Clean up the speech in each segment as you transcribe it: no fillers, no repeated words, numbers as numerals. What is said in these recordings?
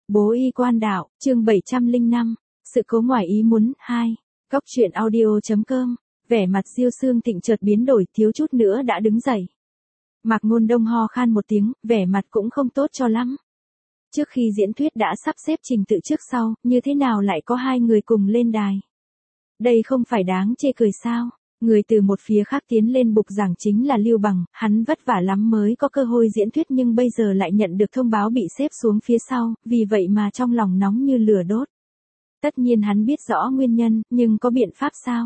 Bố y quan đạo, chương 705, sự cố ngoài ý muốn, 2. Góc truyện audio.com, vẻ mặt Diêu Xương Thịnh chợt biến đổi, thiếu chút nữa đã đứng dậy. Mạc Ngôn Đông ho khan một tiếng, vẻ mặt cũng không tốt cho lắm. Trước khi diễn thuyết đã sắp xếp trình tự trước sau, như thế nào lại có hai người cùng lên đài? Đây không phải đáng chê cười sao? Người từ một phía khác tiến lên bục giảng chính là Lưu Bằng, hắn vất vả lắm mới có cơ hội diễn thuyết nhưng bây giờ lại nhận được thông báo bị xếp xuống phía sau, vì vậy mà trong lòng nóng như lửa đốt. Tất nhiên hắn biết rõ nguyên nhân, nhưng có biện pháp sao?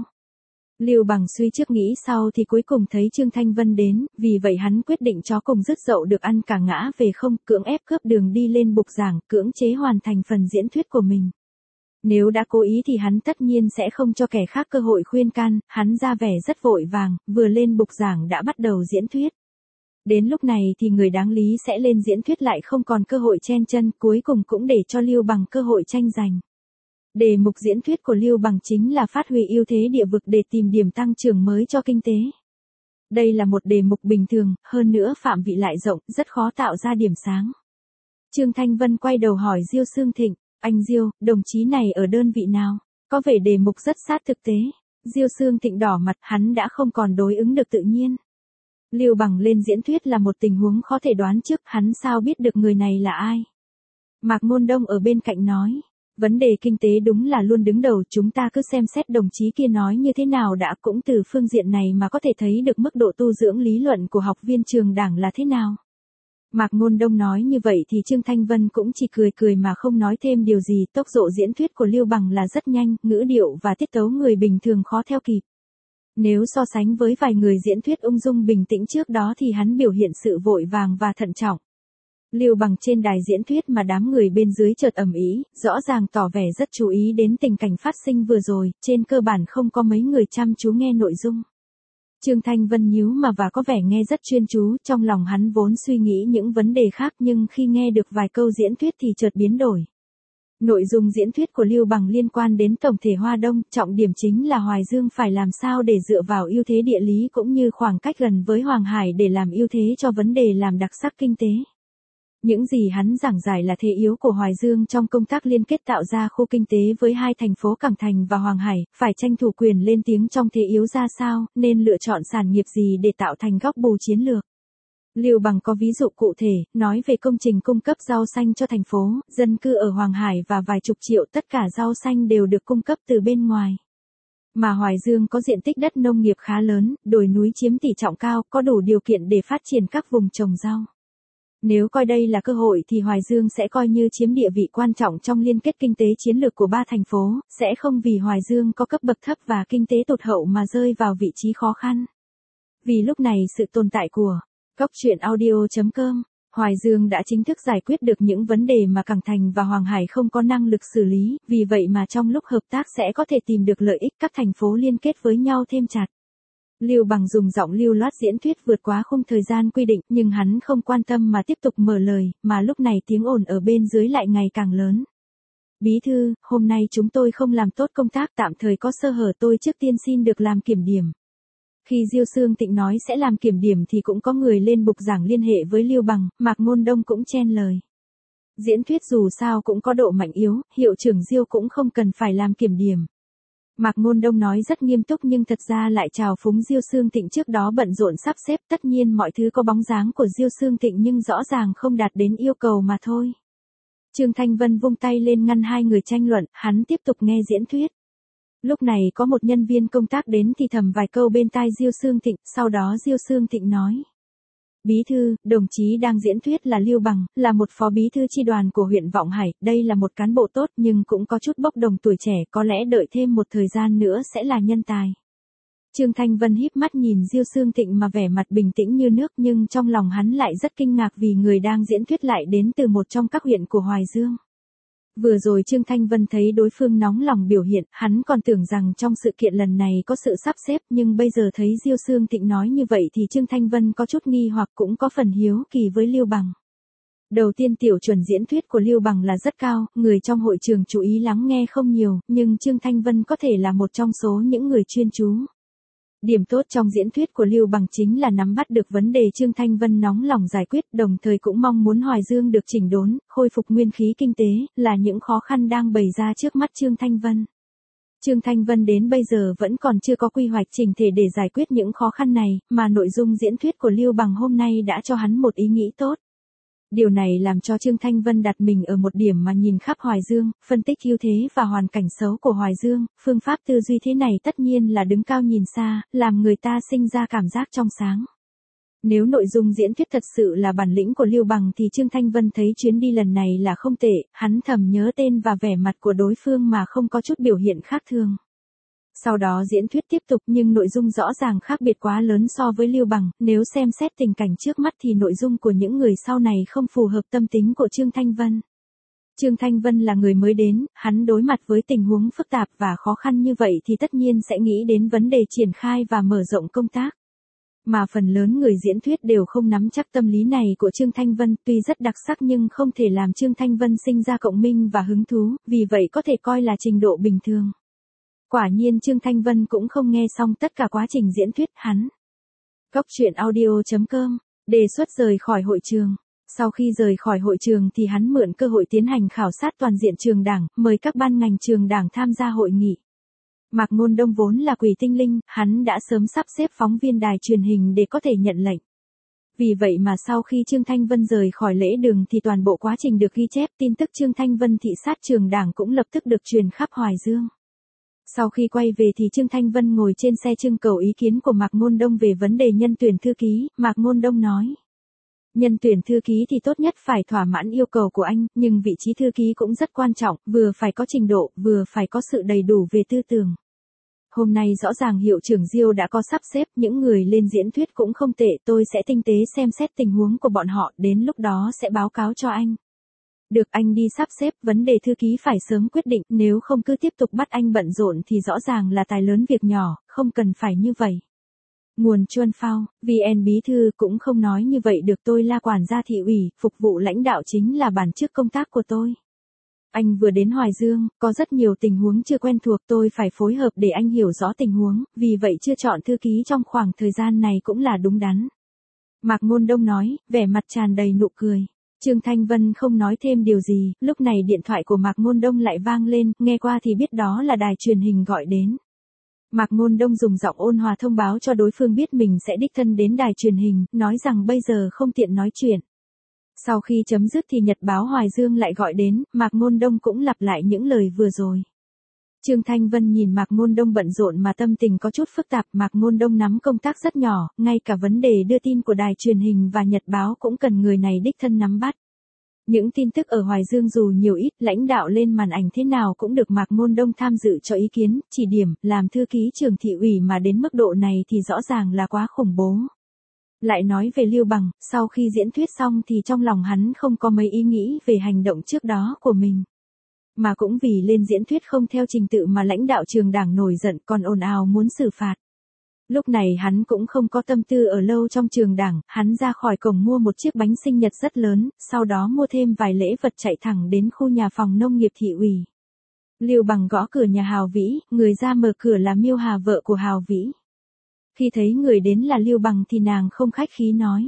Lưu Bằng suy trước nghĩ sau thì cuối cùng thấy Trương Thanh Vân đến, vì vậy hắn quyết định chó cùng dứt dậu được ăn cả ngã về không, cưỡng ép cướp đường đi lên bục giảng, cưỡng chế hoàn thành phần diễn thuyết của mình. Nếu đã cố ý thì hắn tất nhiên sẽ không cho kẻ khác cơ hội khuyên can, hắn ra vẻ rất vội vàng, vừa lên bục giảng đã bắt đầu diễn thuyết. Đến lúc này thì người đáng lý sẽ lên diễn thuyết lại không còn cơ hội chen chân, cuối cùng cũng để cho Lưu Bằng cơ hội tranh giành. Đề mục diễn thuyết của Lưu Bằng chính là phát huy ưu thế địa vực để tìm điểm tăng trưởng mới cho kinh tế. Đây là một đề mục bình thường, hơn nữa phạm vị lại rộng, rất khó tạo ra điểm sáng. Trương Thanh Vân quay đầu hỏi Diêu Xương Thịnh, anh Diêu, đồng chí này ở đơn vị nào? Có vẻ đề mục rất sát thực tế. Diêu Xương Thịnh đỏ mặt, hắn đã không còn đối ứng được tự nhiên. Lưu Bằng lên diễn thuyết là một tình huống khó thể đoán trước, hắn sao biết được người này là ai? Mạc Ngôn Đông ở bên cạnh nói. Vấn đề kinh tế đúng là luôn đứng đầu, chúng ta cứ xem xét đồng chí kia nói như thế nào đã, cũng từ phương diện này mà có thể thấy được mức độ tu dưỡng lý luận của học viên trường đảng là thế nào. Mạc Ngôn Đông nói như vậy thì Trương Thanh Vân cũng chỉ cười cười mà không nói thêm điều gì, tốc độ diễn thuyết của Lưu Bằng là rất nhanh, ngữ điệu và tiết tấu người bình thường khó theo kịp. Nếu so sánh với vài người diễn thuyết ung dung bình tĩnh trước đó thì hắn biểu hiện sự vội vàng và thận trọng. Lưu Bằng trên đài diễn thuyết mà đám người bên dưới chợt ầm ĩ, rõ ràng tỏ vẻ rất chú ý đến tình cảnh phát sinh vừa rồi, trên cơ bản không có mấy người chăm chú nghe nội dung. Trương Thanh Vân nhíu mà và có vẻ nghe rất chuyên chú, trong lòng hắn vốn suy nghĩ những vấn đề khác nhưng khi nghe được vài câu diễn thuyết thì chợt biến đổi. Nội dung diễn thuyết của Lưu Bằng liên quan đến tổng thể Hoa Đông, trọng điểm chính là Hoài Dương phải làm sao để dựa vào ưu thế địa lý cũng như khoảng cách gần với Hoàng Hải để làm ưu thế cho vấn đề làm đặc sắc kinh tế. Những gì hắn giảng giải là thế yếu của Hoài Dương trong công tác liên kết tạo ra khu kinh tế với hai thành phố Cảng Thành và Hoàng Hải, phải tranh thủ quyền lên tiếng trong thế yếu ra sao, nên lựa chọn sản nghiệp gì để tạo thành góc bù chiến lược. Lưu Bằng có ví dụ cụ thể, nói về công trình cung cấp rau xanh cho thành phố, dân cư ở Hoàng Hải và vài chục triệu tất cả rau xanh đều được cung cấp từ bên ngoài. Mà Hoài Dương có diện tích đất nông nghiệp khá lớn, đồi núi chiếm tỷ trọng cao, có đủ điều kiện để phát triển các vùng trồng rau. Nếu coi đây là cơ hội thì Hoài Dương sẽ coi như chiếm địa vị quan trọng trong liên kết kinh tế chiến lược của ba thành phố, sẽ không vì Hoài Dương có cấp bậc thấp và kinh tế tụt hậu mà rơi vào vị trí khó khăn. Vì lúc này sự tồn tại của góc truyện audio.com, Hoài Dương đã chính thức giải quyết được những vấn đề mà Cảng Thành và Hoàng Hải không có năng lực xử lý, vì vậy mà trong lúc hợp tác sẽ có thể tìm được lợi ích các thành phố liên kết với nhau thêm chặt. Lưu Bằng dùng giọng lưu loát diễn thuyết vượt quá khung thời gian quy định, nhưng hắn không quan tâm mà tiếp tục mở lời, mà lúc này tiếng ồn ở bên dưới lại ngày càng lớn. Bí thư, hôm nay chúng tôi không làm tốt công tác, tạm thời có sơ hở, tôi trước tiên xin được làm kiểm điểm. Khi Diêu Xương Thịnh nói sẽ làm kiểm điểm thì cũng có người lên bục giảng liên hệ với Lưu Bằng, Mạc Ngôn Đông cũng chen lời. Diễn thuyết dù sao cũng có độ mạnh yếu, hiệu trưởng Diêu cũng không cần phải làm kiểm điểm. Mạc Ngôn Đông nói rất nghiêm túc nhưng thật ra lại trào phúng Diêu Xương Thịnh trước đó bận rộn sắp xếp, tất nhiên mọi thứ có bóng dáng của Diêu Xương Thịnh nhưng rõ ràng không đạt đến yêu cầu mà thôi. Trương Thanh Vân vung tay lên ngăn hai người tranh luận, hắn tiếp tục nghe diễn thuyết. Lúc này có một nhân viên công tác đến thì thầm vài câu bên tai Diêu Xương Thịnh, sau đó Diêu Xương Thịnh nói. Bí thư, đồng chí đang diễn thuyết là Lưu Bằng, là một phó bí thư chi đoàn của huyện Vọng Hải, đây là một cán bộ tốt nhưng cũng có chút bốc đồng tuổi trẻ, có lẽ đợi thêm một thời gian nữa sẽ là nhân tài. Trương Thanh Vân híp mắt nhìn Diêu Xương Thịnh mà vẻ mặt bình tĩnh như nước nhưng trong lòng hắn lại rất kinh ngạc vì người đang diễn thuyết lại đến từ một trong các huyện của Hoài Dương. Vừa rồi Trương Thanh Vân thấy đối phương nóng lòng biểu hiện, hắn còn tưởng rằng trong sự kiện lần này có sự sắp xếp nhưng bây giờ thấy Diêu Xương Thịnh nói như vậy thì Trương Thanh Vân có chút nghi hoặc cũng có phần hiếu kỳ với Lưu Bằng. Đầu tiên tiểu chuẩn diễn thuyết của Lưu Bằng là rất cao, người trong hội trường chú ý lắng nghe không nhiều, nhưng Trương Thanh Vân có thể là một trong số những người chuyên chú. Điểm tốt trong diễn thuyết của Lưu Bằng chính là nắm bắt được vấn đề Trương Thanh Vân nóng lòng giải quyết, đồng thời cũng mong muốn Hoài Dương được chỉnh đốn, khôi phục nguyên khí kinh tế, là những khó khăn đang bày ra trước mắt Trương Thanh Vân. Trương Thanh Vân đến bây giờ vẫn còn chưa có quy hoạch chỉnh thể để giải quyết những khó khăn này, mà nội dung diễn thuyết của Lưu Bằng hôm nay đã cho hắn một ý nghĩ tốt. Điều này làm cho Trương Thanh Vân đặt mình ở một điểm mà nhìn khắp Hoài Dương, phân tích ưu thế và hoàn cảnh xấu của Hoài Dương, phương pháp tư duy thế này tất nhiên là đứng cao nhìn xa, làm người ta sinh ra cảm giác trong sáng. Nếu nội dung diễn thuyết thật sự là bản lĩnh của Lưu Bằng thì Trương Thanh Vân thấy chuyến đi lần này là không tệ, hắn thầm nhớ tên và vẻ mặt của đối phương mà không có chút biểu hiện khác thường. Sau đó diễn thuyết tiếp tục nhưng nội dung rõ ràng khác biệt quá lớn so với Lưu Bằng, nếu xem xét tình cảnh trước mắt thì nội dung của những người sau này không phù hợp tâm tính của Trương Thanh Vân. Trương Thanh Vân là người mới đến, hắn đối mặt với tình huống phức tạp và khó khăn như vậy thì tất nhiên sẽ nghĩ đến vấn đề triển khai và mở rộng công tác. Mà phần lớn người diễn thuyết đều không nắm chắc tâm lý này của Trương Thanh Vân, tuy rất đặc sắc nhưng không thể làm Trương Thanh Vân sinh ra cộng minh và hứng thú, vì vậy có thể coi là trình độ bình thường. Quả nhiên Trương Thanh Vân cũng không nghe xong tất cả quá trình diễn thuyết, hắn. Goctruyện.audio.com đề xuất rời khỏi hội trường. Sau khi rời khỏi hội trường thì hắn mượn cơ hội tiến hành khảo sát toàn diện trường đảng, mời các ban ngành trường đảng tham gia hội nghị. Mạc Ngôn Đông vốn là quỷ tinh linh, hắn đã sớm sắp xếp phóng viên đài truyền hình để có thể nhận lệnh. Vì vậy mà sau khi Trương Thanh Vân rời khỏi lễ đường thì toàn bộ quá trình được ghi chép, tin tức Trương Thanh Vân thị sát trường đảng cũng lập tức được truyền khắp Hoài Dương. Sau khi quay về thì Trương Thanh Vân ngồi trên xe trưng cầu ý kiến của Mạc Ngôn Đông về vấn đề nhân tuyển thư ký, Mạc Ngôn Đông nói. Nhân tuyển thư ký thì tốt nhất phải thỏa mãn yêu cầu của anh, nhưng vị trí thư ký cũng rất quan trọng, vừa phải có trình độ, vừa phải có sự đầy đủ về tư tưởng. Hôm nay rõ ràng hiệu trưởng Diêu đã có sắp xếp, những người lên diễn thuyết cũng không tệ, tôi sẽ tinh tế xem xét tình huống của bọn họ, đến lúc đó sẽ báo cáo cho anh. Được, anh đi sắp xếp, vấn đề thư ký phải sớm quyết định, nếu không cứ tiếp tục bắt anh bận rộn thì rõ ràng là tài lớn việc nhỏ, không cần phải như vậy. Nguồn Chuân Phao, VN Bí thư cũng không nói như vậy được, tôi là quản gia thị ủy, phục vụ lãnh đạo chính là bản chức công tác của tôi. Anh vừa đến Hoài Dương, có rất nhiều tình huống chưa quen thuộc, tôi phải phối hợp để anh hiểu rõ tình huống, vì vậy chưa chọn thư ký trong khoảng thời gian này cũng là đúng đắn. Mạc Ngôn Đông nói, vẻ mặt tràn đầy nụ cười. Trương Thanh Vân không nói thêm điều gì, lúc này điện thoại của Mạc Ngôn Đông lại vang lên, nghe qua thì biết đó là đài truyền hình gọi đến. Mạc Ngôn Đông dùng giọng ôn hòa thông báo cho đối phương biết mình sẽ đích thân đến đài truyền hình, nói rằng bây giờ không tiện nói chuyện. Sau khi chấm dứt thì Nhật báo Hoài Dương lại gọi đến, Mạc Ngôn Đông cũng lặp lại những lời vừa rồi. Trương Thanh Vân nhìn Mạc Ngôn Đông bận rộn mà tâm tình có chút phức tạp, Mạc Ngôn Đông nắm công tác rất nhỏ, ngay cả vấn đề đưa tin của đài truyền hình và Nhật báo cũng cần người này đích thân nắm bắt. Những tin tức ở Hoài Dương dù nhiều ít, lãnh đạo lên màn ảnh thế nào cũng được Mạc Ngôn Đông tham dự cho ý kiến, chỉ điểm, làm thư ký trưởng thị ủy mà đến mức độ này thì rõ ràng là quá khủng bố. Lại nói về Lưu Bằng, sau khi diễn thuyết xong thì trong lòng hắn không có mấy ý nghĩ về hành động trước đó của mình. Mà cũng vì lên diễn thuyết không theo trình tự mà lãnh đạo trường đảng nổi giận còn ồn ào muốn xử phạt. Lúc này hắn cũng không có tâm tư ở lâu trong trường đảng, hắn ra khỏi cổng mua một chiếc bánh sinh nhật rất lớn, sau đó mua thêm vài lễ vật chạy thẳng đến khu nhà phòng nông nghiệp thị ủy. Lưu Bằng gõ cửa nhà Hào Vĩ, người ra mở cửa là Miêu Hà vợ của Hào Vĩ. Khi thấy người đến là Lưu Bằng thì nàng không khách khí nói.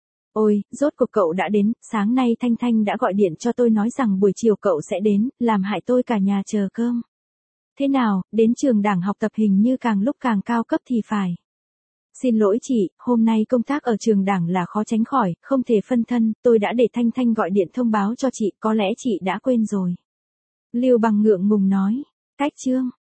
Ôi, rốt cuộc cậu đã đến, sáng nay Thanh Thanh đã gọi điện cho tôi nói rằng buổi chiều cậu sẽ đến, làm hại tôi cả nhà chờ cơm. Thế nào, đến trường đảng học tập hình như càng lúc càng cao cấp thì phải. Xin lỗi chị, hôm nay công tác ở trường đảng là khó tránh khỏi, không thể phân thân, tôi đã để Thanh Thanh gọi điện thông báo cho chị, có lẽ chị đã quên rồi. Lưu Bằng ngượng ngùng nói, cách Trương